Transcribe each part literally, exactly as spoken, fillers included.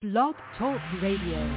Blog Talk Radio.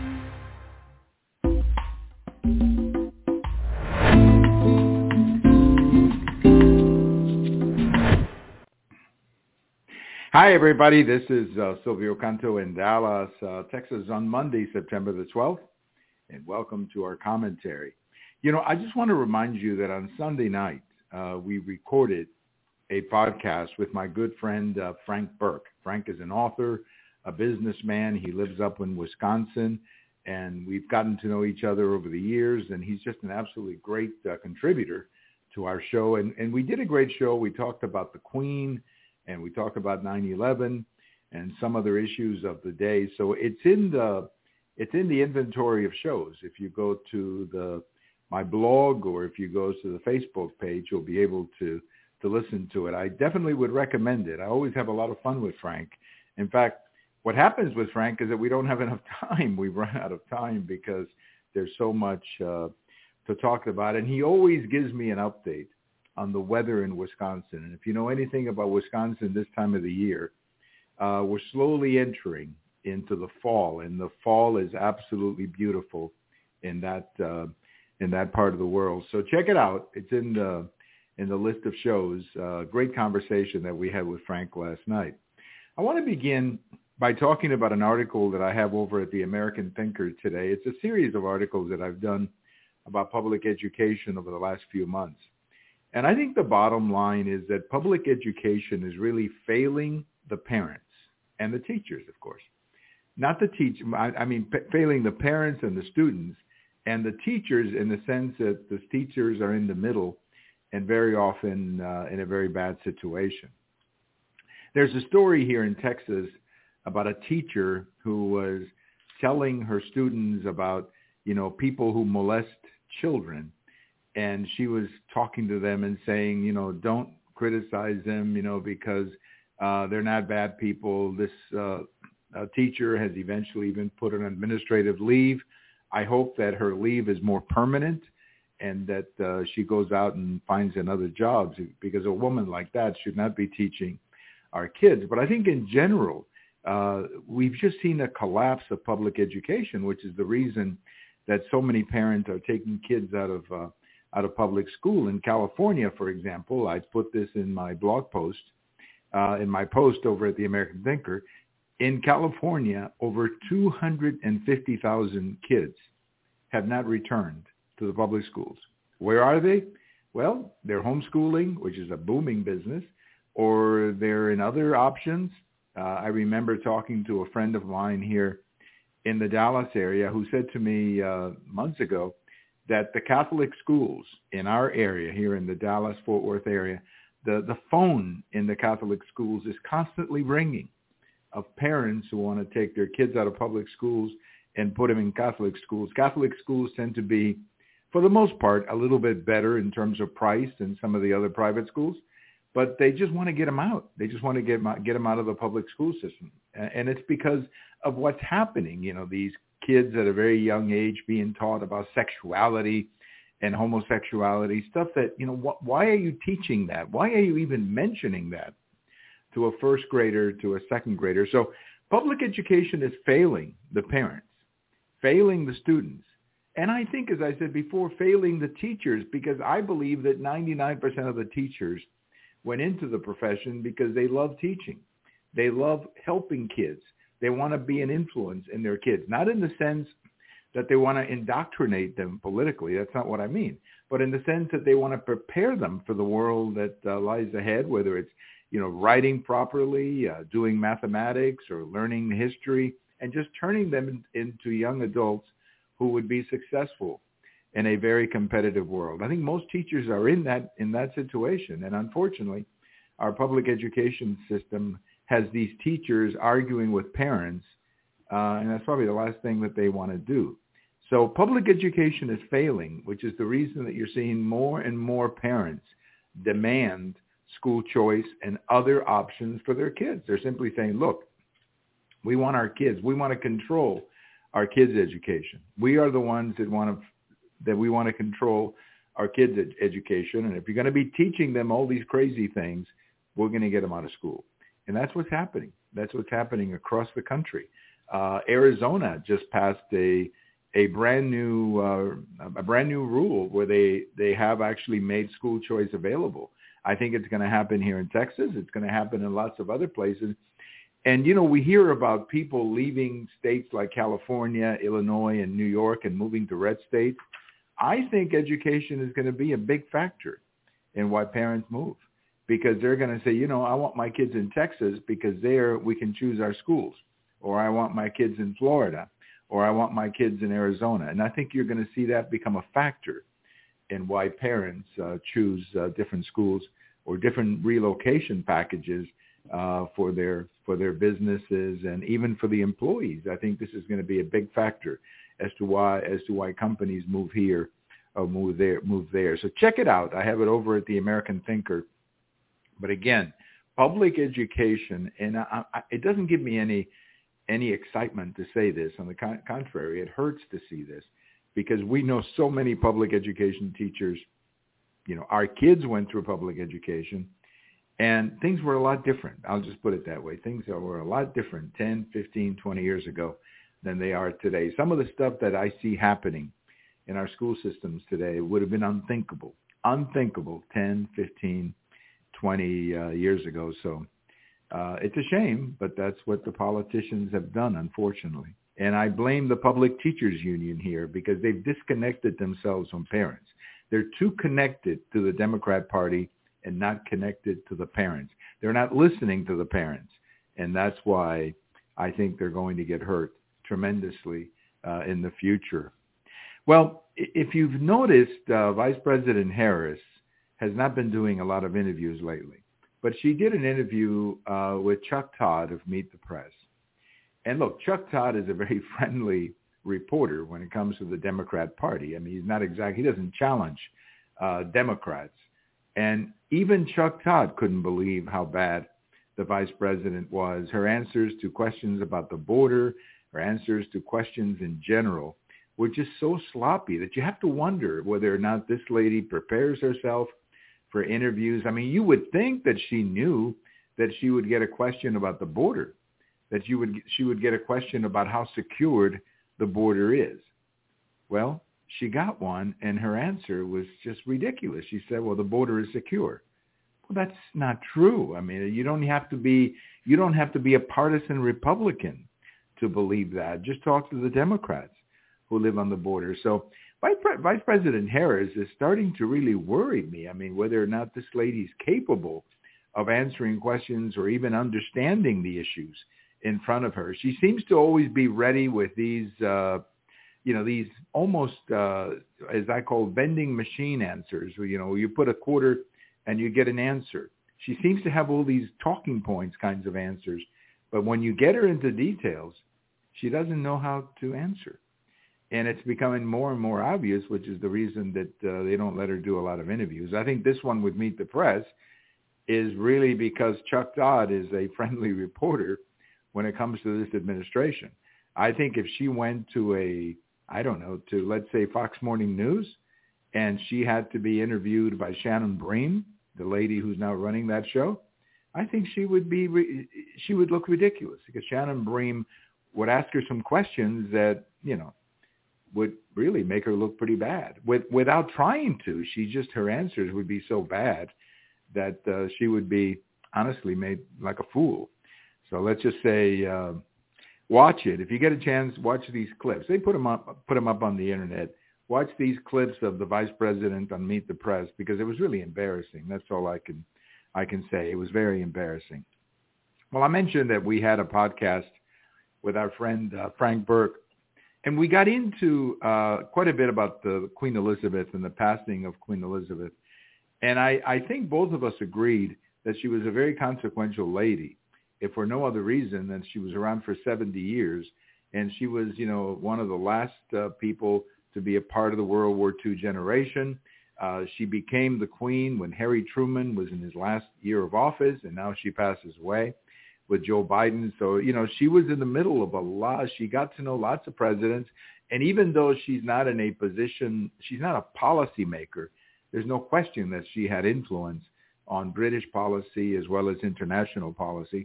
Hi, everybody. This is uh, Silvio Canto in Dallas, uh, Texas on Monday, September the twelfth, and welcome to our commentary. You know, I just want to remind you that on Sunday night, uh, we recorded a podcast with my good friend, uh, Frank Burke. Frank is an author, a businessman. He lives up in Wisconsin, and we've gotten to know each other over the years, and he's just an absolutely great uh, contributor to our show. And, and we did a great show. We talked about the Queen, and we talked about nine eleven and some other issues of the day. So it's in the it's in the inventory of shows. If you go to the my blog or if you go to the Facebook page, you'll be able to to listen to it. I definitely would recommend it. I always have a lot of fun with Frank. In fact, what happens with Frank is that we don't have enough time. We run out of time because there's so much uh, to talk about. And he always gives me an update on the weather in Wisconsin. And if you know anything about Wisconsin this time of the year, uh, we're slowly entering into the fall, and the fall is absolutely beautiful in that uh, in that part of the world. So check it out. It's in the in the list of shows. Uh, great conversation that we had with Frank last night. I want to begin by talking about an article that I have over at the American Thinker today. It's a series of articles that I've done about public education over the last few months. And I think the bottom line is that public education is really failing the parents and the teachers, of course. Not the teach, I, I mean, p- failing the parents and the students and the teachers in the sense that the teachers are in the middle and very often uh, in a very bad situation. There's a story here in Texas about a teacher who was telling her students about, you know, people who molest children. And she was talking to them and saying, you know, don't criticize them, you know, because uh, they're not bad people. This uh, uh, teacher has eventually been put on administrative leave. I hope that her leave is more permanent and that uh, she goes out and finds another job, because a woman like that should not be teaching our kids. But I think in general, uh, we've just seen a collapse of public education, which is the reason that so many parents are taking kids out of uh, out of public school. In California, for example, I put this in my blog post, uh, in my post over at the American Thinker. In California, over two hundred fifty thousand kids have not returned to the public schools. Where are they? Well, they're homeschooling, which is a booming business, or they're in other options. Uh, I remember talking to a friend of mine here in the Dallas area who said to me uh, months ago that the Catholic schools in our area here in the Dallas-Fort Worth area, the, the phone in the Catholic schools is constantly ringing of parents who want to take their kids out of public schools and put them in Catholic schools. Catholic schools tend to be, for the most part, a little bit better in terms of price than some of the other private schools, but they just want to get them out. They just want to get them out, get them out of the public school system. And it's because of what's happening. You know, these kids at a very young age being taught about sexuality and homosexuality, stuff that, you know, wh- why are you teaching that? Why are you even mentioning that to a first grader, to a second grader? So public education is failing the parents, failing the students. And I think, as I said before, failing the teachers, because I believe that ninety-nine percent of the teachers went into the profession because they love teaching. They love helping kids. They want to be an influence in their kids, not in the sense that they want to indoctrinate them politically. That's not what I mean. But in the sense that they want to prepare them for the world that uh, lies ahead, whether it's, you know, writing properly, uh, doing mathematics, or learning history, and just turning them in, into young adults who would be successful in a very competitive world. I think most teachers are in that in that situation. And unfortunately, our public education system has these teachers arguing with parents, uh, and that's probably the last thing that they want to do. So public education is failing, which is the reason that you're seeing more and more parents demand school choice and other options for their kids. They're simply saying, look, we want our kids, we want to control our kids' education. We are the ones that want to, that we want to control our kids' ed- education. And if you're going to be teaching them all these crazy things, we're going to get them out of school. And that's what's happening. That's what's happening across the country. Uh, Arizona just passed a a brand new uh, a brand new rule where they they have actually made school choice available. I think it's going to happen here in Texas. It's going to happen in lots of other places. And, you know, we hear about people leaving states like California, Illinois, and New York and moving to red states. I think education is going to be a big factor in why parents move, because they're going to say, you know, I want my kids in Texas because there we can choose our schools, or I want my kids in Florida, or I want my kids in Arizona. And I think you're going to see that become a factor in why parents uh, choose uh, different schools or different relocation packages uh, for their for their businesses and even for the employees. I think this is going to be a big factor as to why as to why companies move here or move there move there. So check it out. I have it over at the American Thinker. But again, public education, and I, I, it doesn't give me any any excitement to say this. On the con- contrary, it hurts to see this, because we know so many public education teachers. You know, our kids went through public education, and things were a lot different. I'll just put it that way. Things were a lot different ten, fifteen, twenty years ago than they are today. Some of the stuff that I see happening in our school systems today would have been unthinkable, unthinkable ten, fifteen, twenty uh, years ago. So uh, it's a shame, but that's what the politicians have done, unfortunately. And I blame the Public Teachers Union here, because they've disconnected themselves from parents. They're too connected to the Democrat Party and not connected to the parents. They're not listening to the parents. And that's why I think they're going to get hurt tremendously uh, in the future. Well, if you've noticed, uh, Vice President Harris has not been doing a lot of interviews lately. But she did an interview uh, with Chuck Todd of Meet the Press. And look, Chuck Todd is a very friendly reporter when it comes to the Democrat Party. I mean, he's not exactly, he doesn't challenge uh, Democrats. And even Chuck Todd couldn't believe how bad the vice president was. Her answers to questions about the border, her answers to questions in general were just so sloppy that you have to wonder whether or not this lady prepares herself for interviews. I mean, you would think that she knew that she would get a question about the border, that you would she would get a question about how secured the border is. Well, she got one, and her answer was just ridiculous. She said, well, the border is secure. Well, that's not true. I mean, you don't have to be you don't have to be a partisan Republican to believe that. Just talk to the Democrats who live on the border. So Vice, Pre- Vice President Harris is starting to really worry me. I mean, whether or not this lady's capable of answering questions or even understanding the issues in front of her. She seems to always be ready with these, uh, you know, these almost, uh, as I call, vending machine answers, where, you know, you put a quarter and you get an answer. She seems to have all these talking points kinds of answers. But when you get her into details, she doesn't know how to answer. And it's becoming more and more obvious, which is the reason that uh, they don't let her do a lot of interviews. I think this one with Meet the Press is really because Chuck Todd is a friendly reporter when it comes to this administration. I think if she went to a, I don't know, to let's say Fox Morning News, and she had to be interviewed by Shannon Bream, the lady who's now running that show, I think she would be, she would look ridiculous, because Shannon Bream would ask her some questions that, you know, would really make her look pretty bad with, without trying to. She just, her answers would be so bad that uh, she would be honestly made like a fool. So let's just say, uh, watch it. If you get a chance, watch these clips. They put them up, put them up on the internet. Watch these clips of the vice president on Meet the Press, because it was really embarrassing. That's all I can, I can say. It was very embarrassing. Well, I mentioned that we had a podcast with our friend uh, Frank Burke, and we got into uh, quite a bit about the Queen Elizabeth and the passing of Queen Elizabeth. And I, I think both of us agreed that she was a very consequential lady, if for no other reason than she was around for seventy years. And she was, you know, one of the last uh, people to be a part of the World War Two generation. Uh, she became the queen when Harry Truman was in his last year of office, and now she passes away with Joe Biden. So, you know, she was in the middle of a lot. She got to know lots of presidents. And even though she's not in a position, she's not a policymaker, there's no question that she had influence on British policy as well as international policy.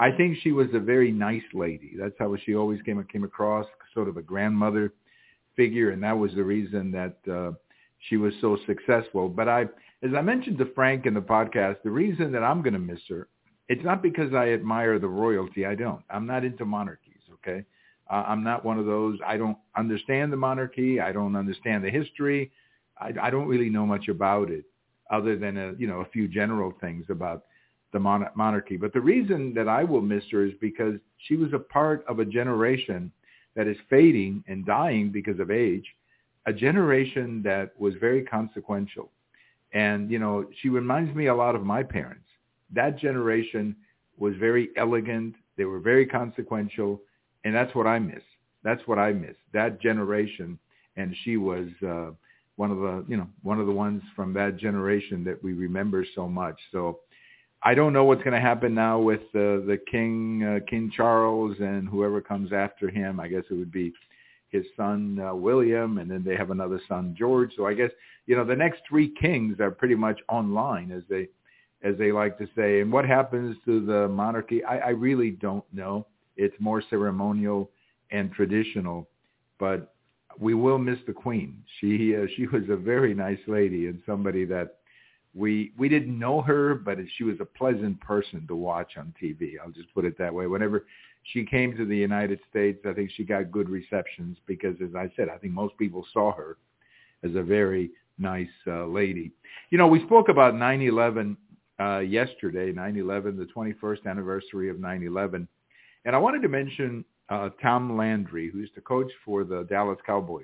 I think she was a very nice lady. That's how she always came came across, sort of a grandmother figure, and that was the reason that uh, she was so successful. But I, as I mentioned to Frank in the podcast, the reason that I'm going to miss her, it's not because I admire the royalty. I don't. I'm not into monarchies, okay? Uh, I'm not one of those. I don't understand the monarchy. I don't understand the history. I, I don't really know much about it other than, a, you know, a few general things about the mon- monarchy. But the reason that I will miss her is because she was a part of a generation that is fading and dying because of age, a generation that was very consequential. And, you know, she reminds me a lot of my parents. That generation was very elegant. They were very consequential. And that's what I miss. That's what I miss. That generation. And she was uh, one of the, you know, one of the ones from that generation that we remember so much. So I don't know what's going to happen now with uh, the King, uh, King Charles, and whoever comes after him. I guess it would be his son, uh, William, and then they have another son, George. So I guess, you know, the next three kings are pretty much online, as they, as they like to say. And what happens to the monarchy, I, I really don't know. It's more ceremonial and traditional, but we will miss the Queen. She uh, she was a very nice lady and somebody that we we didn't know her, but she was a pleasant person to watch on T V. I'll just put it that way. Whenever she came to the United States, I think she got good receptions because, as I said, I think most people saw her as a very nice uh, lady. You know, we spoke about nine eleven uh, yesterday, nine eleven, the twenty-first anniversary of nine eleven. And I wanted to mention uh, Tom Landry, who's the coach for the Dallas Cowboys.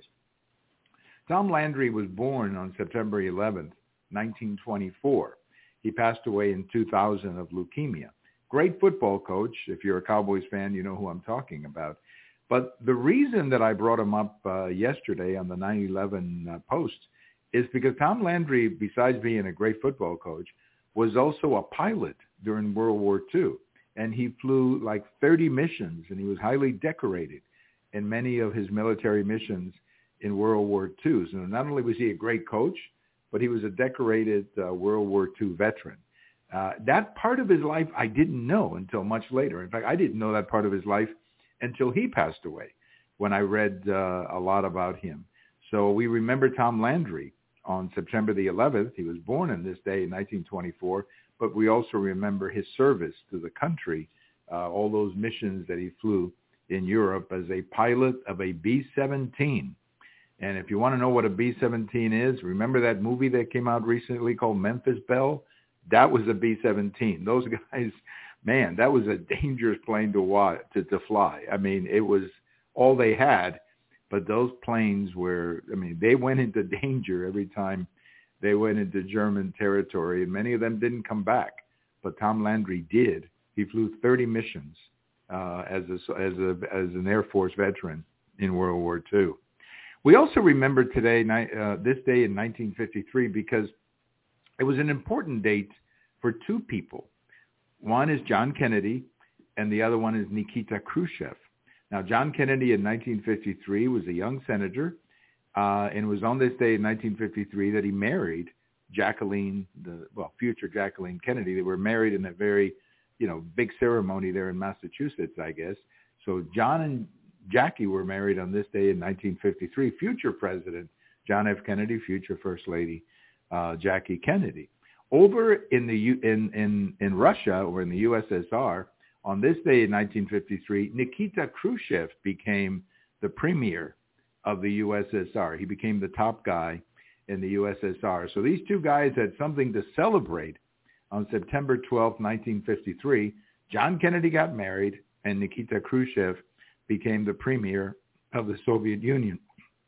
Tom Landry was born on September eleventh, nineteen twenty-four. He passed away in two thousand of leukemia. Great football coach. If you're a Cowboys fan, you know who I'm talking about. But the reason that I brought him up uh, yesterday on the nine eleven uh, post is because Tom Landry, besides being a great football coach, was also a pilot during World War Two. And he flew like thirty missions, and he was highly decorated in many of his military missions in World War Two. So not only was he a great coach, but he was a decorated uh, World War Two veteran. Uh, that part of his life I didn't know until much later. In fact, I didn't know that part of his life until he passed away, when I read uh, a lot about him. So we remember Tom Landry on September the eleventh. He was born on this day in nineteen twenty-four. But we also remember his service to the country, uh, all those missions that he flew in Europe as a pilot of a B seventeen. And if you want to know what a B seventeen is, remember that movie that came out recently called Memphis Belle? That was a B seventeen. Those guys, man, that was a dangerous plane to, watch, to, to fly. I mean, it was all they had, but those planes were, I mean, they went into danger every time they went into German territory, and many of them didn't come back. But Tom Landry did. He flew thirty missions uh, as a, as a as an Air Force veteran in World War Two. We also remember today, uh, this day in nineteen fifty-three, because it was an important date for two people. One is John Kennedy, and the other one is Nikita Khrushchev. Now, John Kennedy in nineteen fifty-three was a young senator. Uh, and it was on this day in nineteen fifty-three that he married Jacqueline, the well, future Jacqueline Kennedy. They were married in a very, you know, big ceremony there in Massachusetts, I guess. So John and Jackie were married on this day in nineteen fifty-three. Future President John F. Kennedy, future First Lady uh, Jackie Kennedy. Over in the U- in in in Russia, or in the U S S R, on this day in nineteen fifty-three, Nikita Khrushchev became the premier of the U S S R. He became the top guy in the U S S R. So these two guys had something to celebrate on September twelfth, nineteen fifty-three. John Kennedy got married, and Nikita Khrushchev became the premier of the Soviet Union.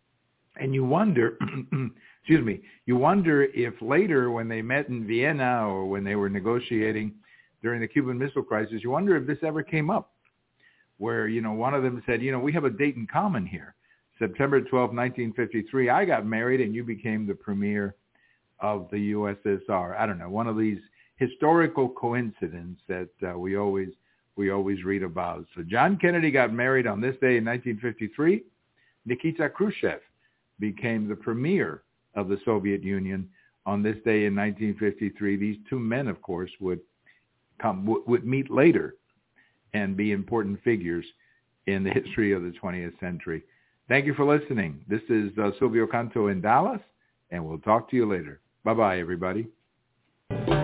And you wonder, excuse me, you wonder if later when they met in Vienna, or when they were negotiating during the Cuban Missile Crisis, you wonder if this ever came up, where, you know, one of them said, you know, we have a date in common here. September twelfth, nineteen fifty-three, I got married and you became the premier of the U S S R. I don't know, one of these historical coincidences that uh, we always we always read about. So John Kennedy got married on this day in nineteen fifty-three. Nikita Khrushchev became the premier of the Soviet Union on this day in nineteen fifty-three. These two men, of course, would come would, would meet later and be important figures in the history of the twentieth century. Thank you for listening. This is uh, Silvio Canto in Dallas, and we'll talk to you later. Bye-bye, everybody.